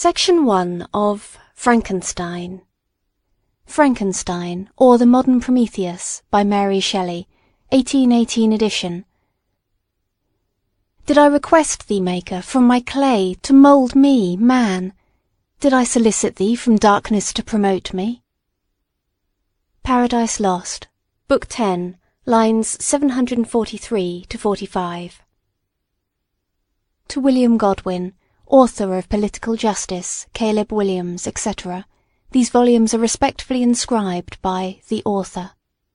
Section 1 of Frankenstein. Frankenstein, or the Modern Prometheus, by Mary Shelley, 1818 edition. Did I request thee, Maker, from my clay to mould me, man? Did I solicit thee from darkness to promote me? Paradise Lost, Book 10, lines 743 to 45. To William Godwin, author of Political Justice, Caleb Williams, etc., these volumes are respectfully inscribed by the author.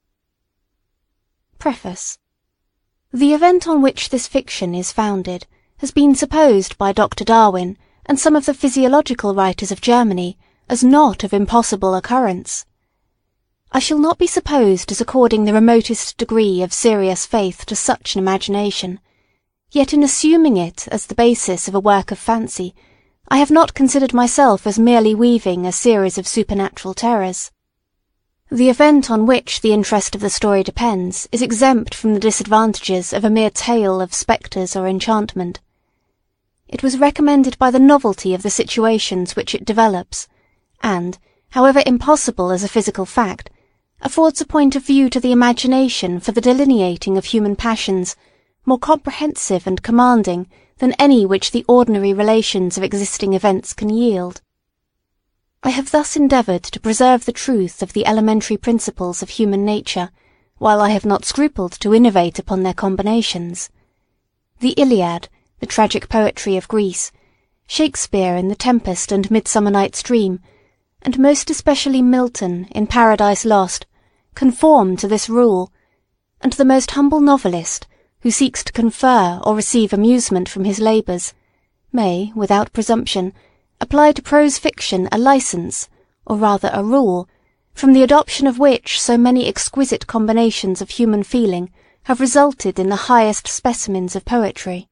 Preface. The event on which this fiction is founded has been supposed by Dr. Darwin and some of the physiological writers of Germany as not of impossible occurrence. I shall not be supposed as according the remotest degree of serious faith to such an imagination, yet in assuming it as the basis of a work of fancy, I have not considered myself as merely weaving a series of supernatural terrors. The event on which the interest of the story depends is exempt from the disadvantages of a mere tale of spectres or enchantment. It was recommended by the novelty of the situations which it develops, and, however impossible as a physical fact, affords a point of view to the imagination for the delineating of human passions more comprehensive and commanding than any which the ordinary relations of existing events can yield. I have thus endeavoured to preserve the truth of the elementary principles of human nature, while I have not scrupled to innovate upon their combinations. The Iliad, the tragic poetry of Greece, Shakespeare in The Tempest and Midsummer Night's Dream, and most especially Milton in Paradise Lost, conform to this rule, and the most humble novelist, who seeks to confer or receive amusement from his labours, may, without presumption, apply to prose fiction a licence, or rather a rule, from the adoption of which so many exquisite combinations of human feeling have resulted in the highest specimens of poetry.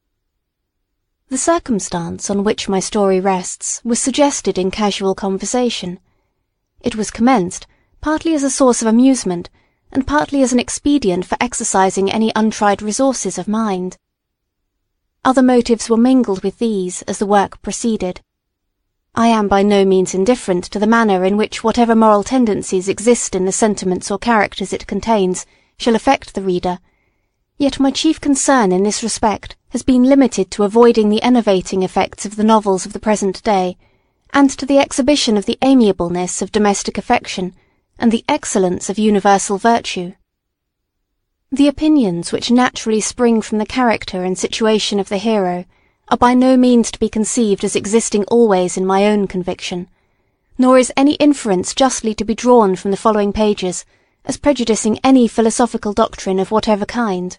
The circumstance on which my story rests was suggested in casual conversation. It was commenced, partly as a source of amusement, and partly as an expedient for exercising any untried resources of mind. Other motives were mingled with these as the work proceeded. I am by no means indifferent to the manner in which whatever moral tendencies exist in the sentiments or characters it contains shall affect the reader, yet my chief concern in this respect has been limited to avoiding the enervating effects of the novels of the present day, and to the exhibition of the amiableness of domestic affection and the excellence of universal virtue. The opinions which naturally spring from the character and situation of the hero are by no means to be conceived as existing always in my own conviction, nor is any inference justly to be drawn from the following pages as prejudicing any philosophical doctrine of whatever kind.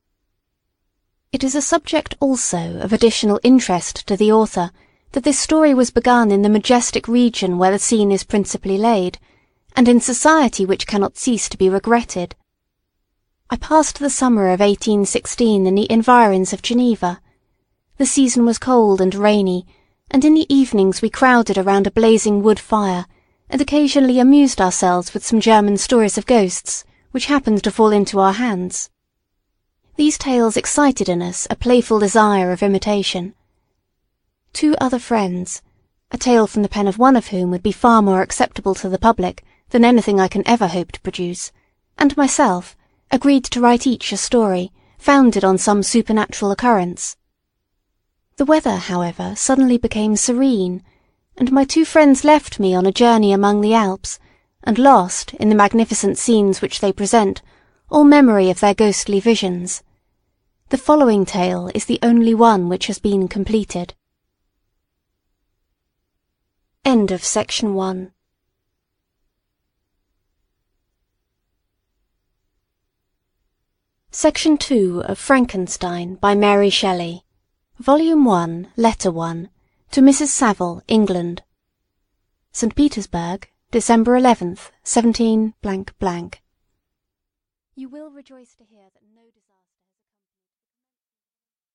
It is a subject also of additional interest to the author that this story was begun in the majestic region where the scene is principally laid, and in society which cannot cease to be regretted. I passed the summer of 1816 in the environs of Geneva. The season was cold and rainy, and in the evenings we crowded around a blazing wood fire, and occasionally amused ourselves with some German stories of ghosts, which happened to fall into our hands. These tales excited in us a playful desire of imitation. Two other friends, a tale from the pen of one of whom would be far more acceptable to the public than anything I can ever hope to produce, and myself, agreed to write each a story, founded on some supernatural occurrence. The weather, however, suddenly became serene, and my two friends left me on a journey among the Alps, and lost, in the magnificent scenes which they present, all memory of their ghostly visions. The following tale is the only one which has been completed. End of section 1. Section 2 of Frankenstein by Mary Shelley. Volume 1, Letter 1, to Mrs. Saville, England. St. Petersburg, December 11th, 17 . You will rejoice to hear that no desire